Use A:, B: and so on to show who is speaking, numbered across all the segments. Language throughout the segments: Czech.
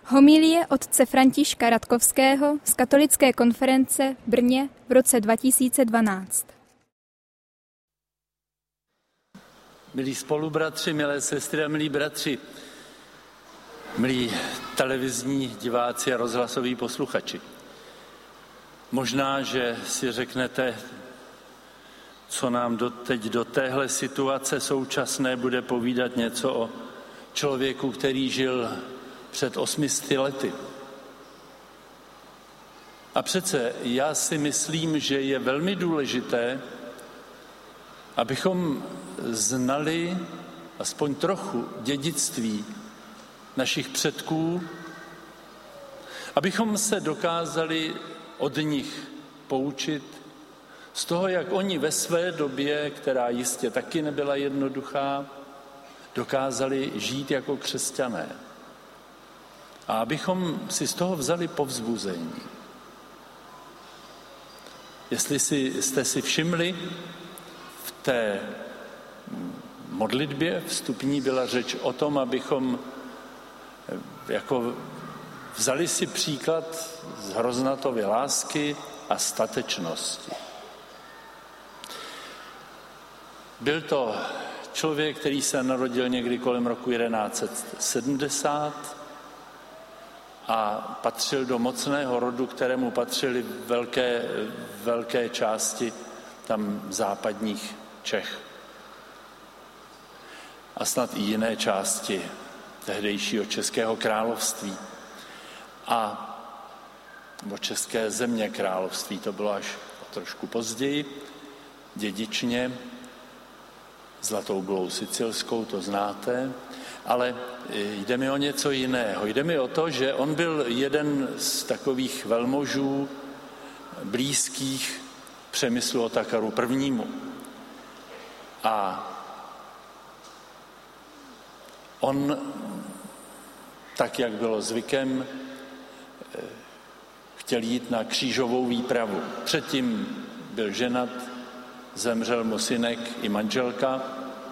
A: Homilie otce Františka Ratkovského z katolické konference v Brně v roce 2012.
B: Milí spolubratři, milé sestry a milí bratři, milí televizní diváci a rozhlasoví posluchači. Možná, že si řeknete, co nám teď do téhle situace současné bude povídat něco o člověku, který žil před 800 lety. A přece já si myslím, že je velmi důležité, abychom znali aspoň trochu dědictví našich předků, abychom se dokázali od nich poučit z toho, jak oni ve své době, která jistě taky nebyla jednoduchá, dokázali žít jako křesťané. A abychom si z toho vzali povzbuzení. Jestli jste si všimli, v té modlitbě vstupní byla řeč o tom, abychom jako vzali si příklad z Hroznatovy lásky a statečnosti. Byl to člověk, který se narodil někdy kolem roku 1170 a patřil do mocného rodu, kterému patřily velké části tam západních Čech. A snad i jiné části tehdejšího Českého království. Nebo České země království, to bylo až trošku později, dědičně, Zlatou Bulou Sicilskou, to znáte, ale jde mi o něco jiného. Jde mi o to, že on byl jeden z takových velmožů blízkých Přemyslu Otakaru I. A on, tak jak bylo zvykem, chtěl jít na křížovou výpravu. Předtím byl ženat, zemřel mu synek i manželka,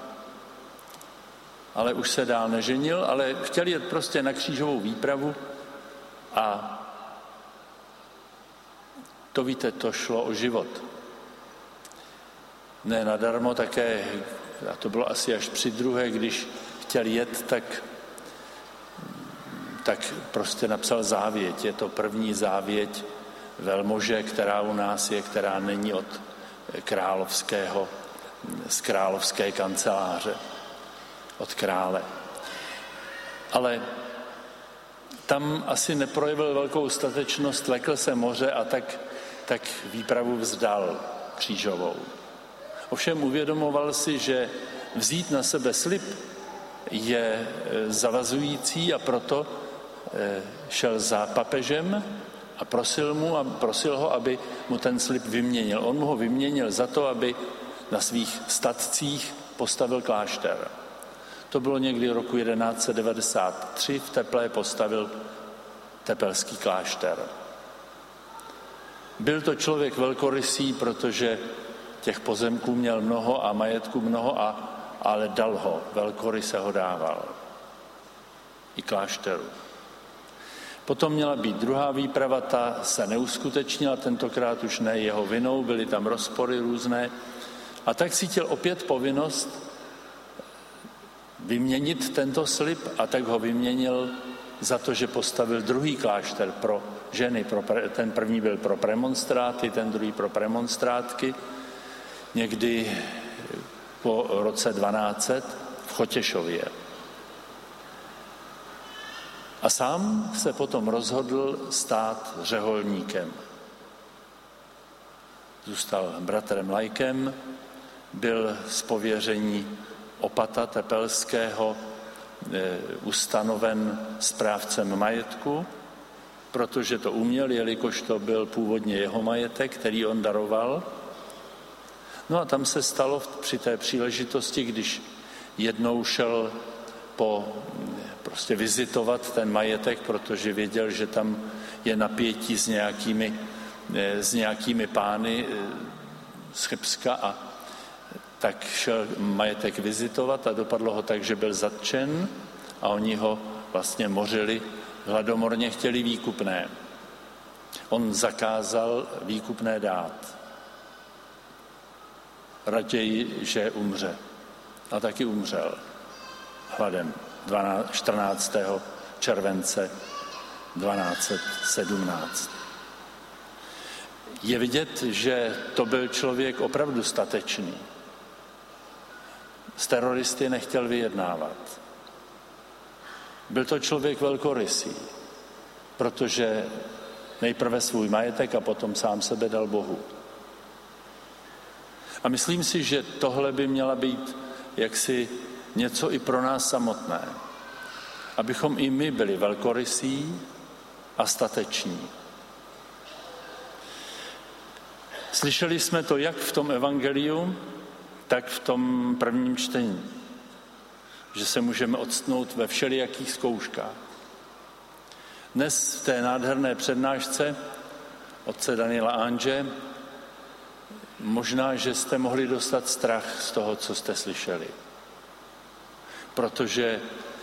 B: ale už se dál neženil, ale chtěl jít prostě na křížovou výpravu a to víte, to šlo o život. Ne nadarmo také, a to bylo asi až při druhé, když chtěl jet, tak prostě napsal závěť. Je to první závěť velmože, která u nás je, která není od z královské kanceláře, od krále. Ale tam asi neprojevil velkou statečnost, lekl se moře a tak výpravu vzdal křížovou. Ovšem uvědomoval si, že vzít na sebe slib je zavazující a proto šel za papežem a prosil ho, aby mu ten slib vyměnil. On mu ho vyměnil za to, aby na svých statcích postavil klášter. To bylo někdy roku 1193, v Teplé postavil tepelský klášter. Byl to člověk velkorysý, protože těch pozemků měl mnoho a majetku mnoho, ale dal ho, velkoryse ho dával. I klášteru. Potom měla být druhá výprava, ta se neuskutečnila, tentokrát už ne jeho vinou, byly tam rozpory různé. A tak cítil opět povinnost vyměnit tento slib a tak ho vyměnil za to, že postavil druhý klášter pro ženy. Ten první byl pro premonstráty, ten druhý pro premonstrátky. Někdy po roce 1200 v Chotěšově. A sám se potom rozhodl stát řeholníkem. Zůstal bratrem laikem, byl z pověření opata tepelského ustanoven správcem majetku, protože to uměl, jelikož to byl původně jeho majetek, který on daroval. No a tam se stalo při té příležitosti, když jednou šel prostě vizitovat ten majetek, protože věděl, že tam je napětí s nějakými pány z Chebska a tak šel majetek vizitovat a dopadlo ho tak, že byl zatčen a oni ho vlastně mořili hladomorně chtěli výkupné. On zakázal výkupné dát. Raději, že umře. A taky umřel hladem 14. července 1217. Je vidět, že to byl člověk opravdu statečný. S teroristy nechtěl vyjednávat. Byl to člověk velkorysý, protože nejprve svůj majetek a potom sám sebe dal Bohu. A myslím si, že tohle by měla být jaksi něco i pro nás samotné. Abychom i my byli velkorysí a stateční. Slyšeli jsme to jak v tom evangeliu, tak v tom prvním čtení, že se můžeme odstnout ve všelijakých zkouškách. Dnes v té nádherné přednášce otce Daniela Anže možná, že jste mohli dostat strach z toho, co jste slyšeli. Protože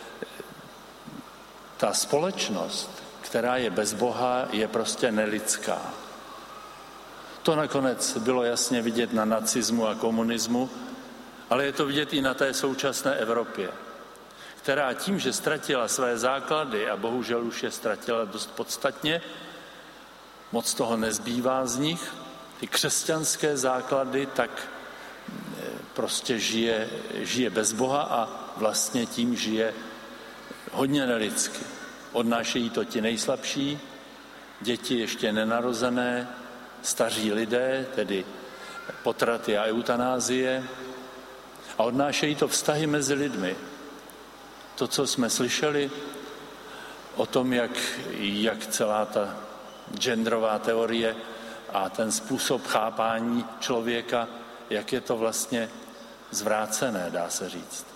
B: ta společnost, která je bez Boha, je prostě nelidská. To nakonec bylo jasně vidět na nacismu a komunismu, ale je to vidět i na té současné Evropě, která tím, že ztratila své základy a bohužel už je ztratila dost podstatně, moc toho nezbývá z nich, ty křesťanské základy, tak prostě žije bez Boha a vlastně tím žije hodně nelidsky. Odnášejí to ti nejslabší, děti ještě nenarozené, staří lidé, tedy potraty a eutanázie, a odnášejí to vztahy mezi lidmi. To, co jsme slyšeli o tom, jak celá ta genderová teorie a ten způsob chápání člověka, jak je to vlastně zvrácené, dá se říct.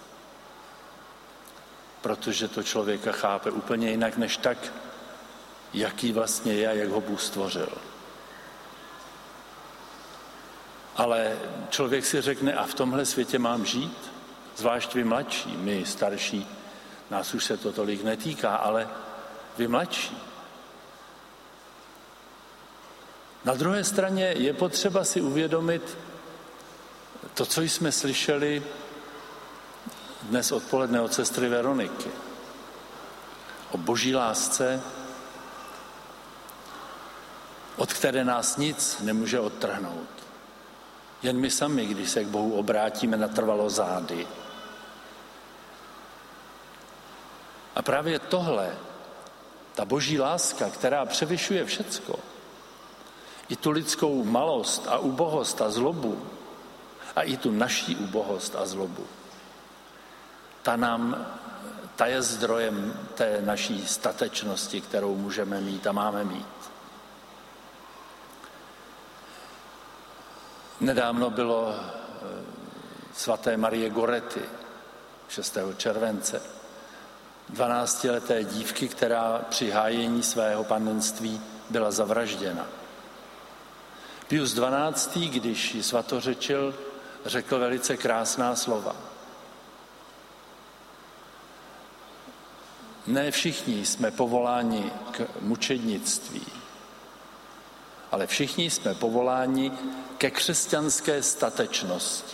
B: Protože to člověka chápe úplně jinak, než tak, jaký vlastně je a jak ho Bůh stvořil. Ale člověk si řekne, a v tomhle světě mám žít? Zvlášť vy mladší, my starší, nás už se to tolik netýká, ale vy mladší. Na druhé straně je potřeba si uvědomit to, co jsme slyšeli dnes odpoledne od sestry Veroniky. O boží lásce, od které nás nic nemůže odtrhnout. Jen my sami, když se k Bohu obrátíme natrvalo zády. A právě tohle, ta boží láska, která převyšuje všecko, i tu lidskou malost a ubohost a zlobu, a i tu naší ubohost a zlobu, ta je zdrojem té naší statečnosti, kterou můžeme mít a máme mít. Nedávno bylo svaté Marie Goretti, 6. července, 12leté dívky, která při hájení svého panenství byla zavražděna. Pius XII., když ji svatořečil, řekl velice krásná slova. Ne všichni jsme povoláni k mučednictví, ale všichni jsme povoláni ke křesťanské statečnosti.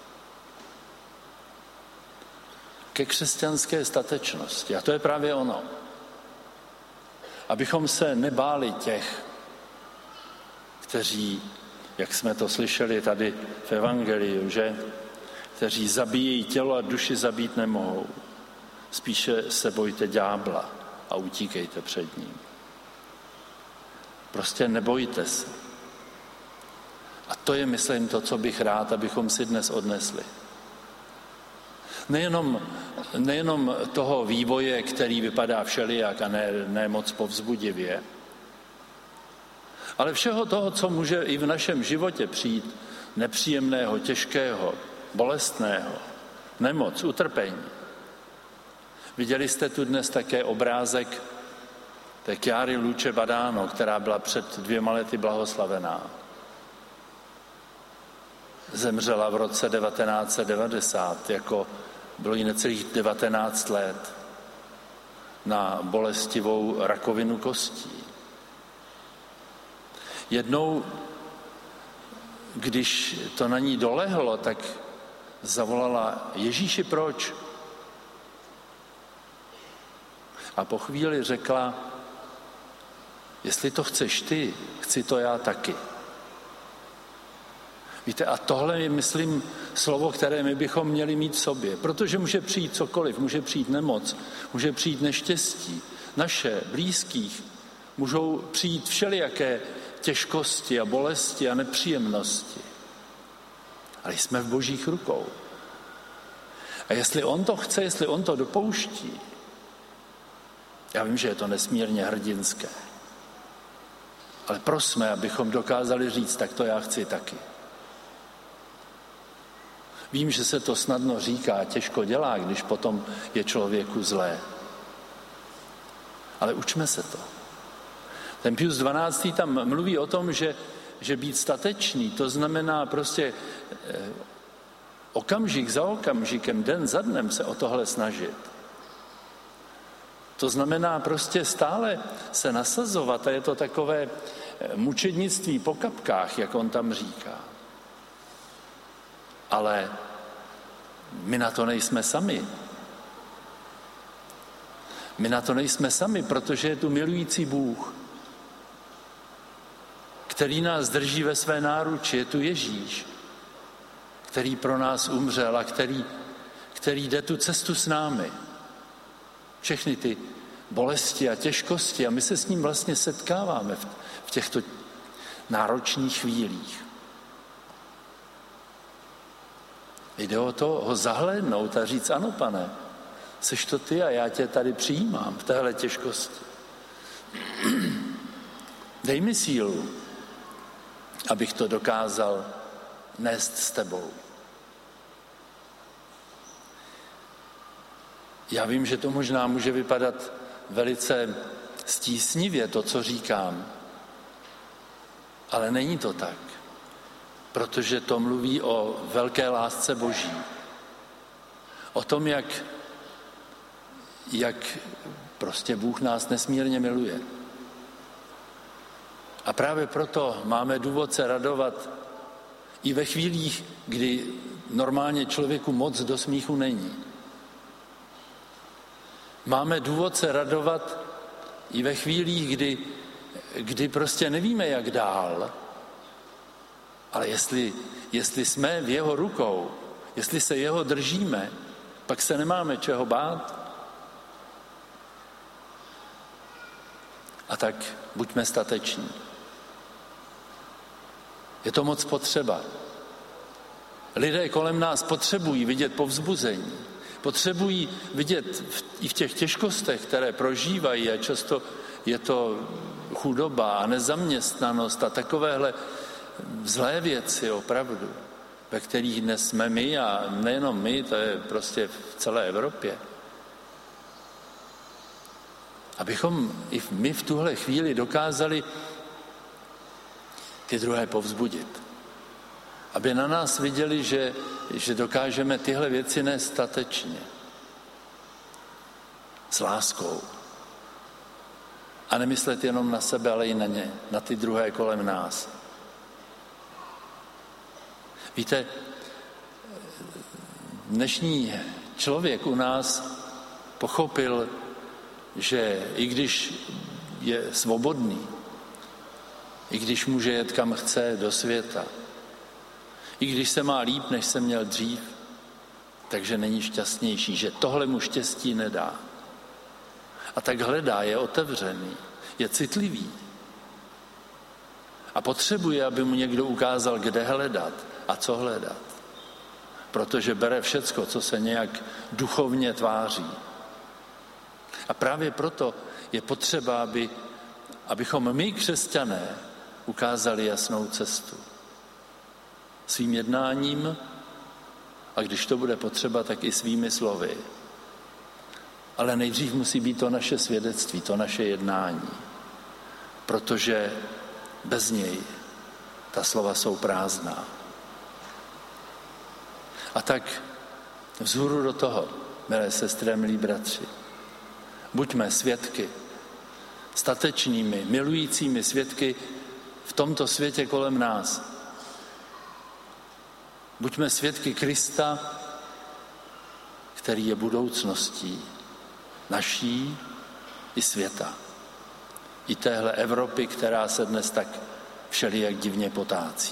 B: Ke křesťanské statečnosti. A to je právě ono. Abychom se nebáli těch, kteří, jak jsme to slyšeli tady v evangeliu, že kteří zabíjejí tělo a duši zabít nemohou. Spíše se bojte ďábla a utíkejte před ním. Prostě nebojte se. A to je, myslím, to, co bych rád, abychom si dnes odnesli. Nejenom toho vývoje, který vypadá všelijak a ne moc povzbudivě, ale všeho toho, co může i v našem životě přijít nepříjemného, těžkého, bolestného, nemoc, utrpení. Viděli jste tu dnes také obrázek té Chiary Luce Badano, která byla před 2 lety blahoslavená. Zemřela v roce 1990, bylo jí necelých 19 let. na bolestivou rakovinu kostí. Jednou, když to na ní dolehlo, tak zavolala: Ježíši, proč? A po chvíli řekla: jestli to chceš ty, chci to já taky. Víte, a tohle je, myslím, slovo, které my bychom měli mít v sobě, protože může přijít cokoliv, může přijít nemoc, může přijít neštěstí, naše, blízkých, můžou přijít všelijaké těžkosti a bolesti a nepříjemnosti. Ale jsme v Božích rukou. A jestli on to chce, jestli on to dopouští, já vím, že je to nesmírně hrdinské, ale prosme, abychom dokázali říct: tak to já chci taky. Vím, že se to snadno říká, těžko dělá, když potom je člověku zlé. Ale učme se to. Ten Pius XII. Tam mluví o tom, že být statečný, to znamená prostě okamžik za okamžikem, den za dnem se o tohle snažit. To znamená prostě stále se nasazovat a je to takové mučednictví po kapkách, jak on tam říká. Ale my na to nejsme sami. My na to nejsme sami, protože je tu milující Bůh, který nás drží ve své náruči. Je tu Ježíš, který pro nás umřel a který jde tu cestu s námi. Všechny ty bolesti a těžkosti a my se s ním vlastně setkáváme v těchto náročných chvílích. Jde o to ho zahlédnout a říct: ano, Pane, seš to ty a já tě tady přijímám v téhle těžkosti. Dej mi sílu, abych to dokázal nést s tebou. Já vím, že to možná může vypadat velice stísnivě, to, co říkám, ale není to tak, protože to mluví o velké lásce Boží. O tom, jak prostě Bůh nás nesmírně miluje. A právě proto máme důvod se radovat i ve chvílích, kdy normálně člověku moc do smíchu není. Máme důvod se radovat i ve chvílích, kdy prostě nevíme, jak dál. Ale jestli jsme v jeho rukou, jestli se jeho držíme, pak se nemáme čeho bát. A tak buďme stateční. Je to moc potřeba. Lidé kolem nás potřebují vidět povzbuzení. Potřebují vidět i v těch těžkostech, které prožívají, a často je to chudoba a nezaměstnanost a takovéhle zlé věci opravdu, ve kterých dnes jsme my a nejenom my, to je prostě v celé Evropě. Abychom i my v tuhle chvíli dokázali ty druhé povzbudit. Aby na nás viděli, že dokážeme tyhle věci nést statečně. S láskou. A nemyslet jenom na sebe, ale i na ně, na ty druhé kolem nás. Víte, dnešní člověk u nás pochopil, že i když je svobodný, i když může jet kam chce do světa, i když se má líp, než se měl dřív, takže není šťastnější, že tohle mu štěstí nedá. A tak hledá, je otevřený, je citlivý. A potřebuje, aby mu někdo ukázal, kde hledat a co hledat. Protože bere všecko, co se nějak duchovně tváří. A právě proto je potřeba, abychom my, křesťané, ukázali jasnou cestu. Svým jednáním a když to bude potřeba, tak i svými slovy. Ale nejdřív musí být to naše svědectví, to naše jednání. Protože bez něj ta slova jsou prázdná. A tak vzhůru do toho, milé sestry a milí bratři, Buďme svědky, statečnými, milujícími svědky v tomto světě kolem nás. Buďme svědky Krista, který je budoucností naší i světa. I téhle Evropy, která se dnes tak všelijak divně potácí.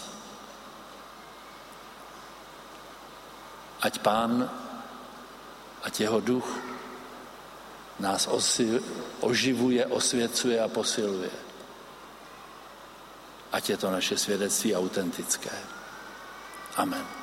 B: Ať Pán, ať jeho duch nás oživuje, osvěcuje a posiluje. Ať je to naše svědectví autentické. Amen.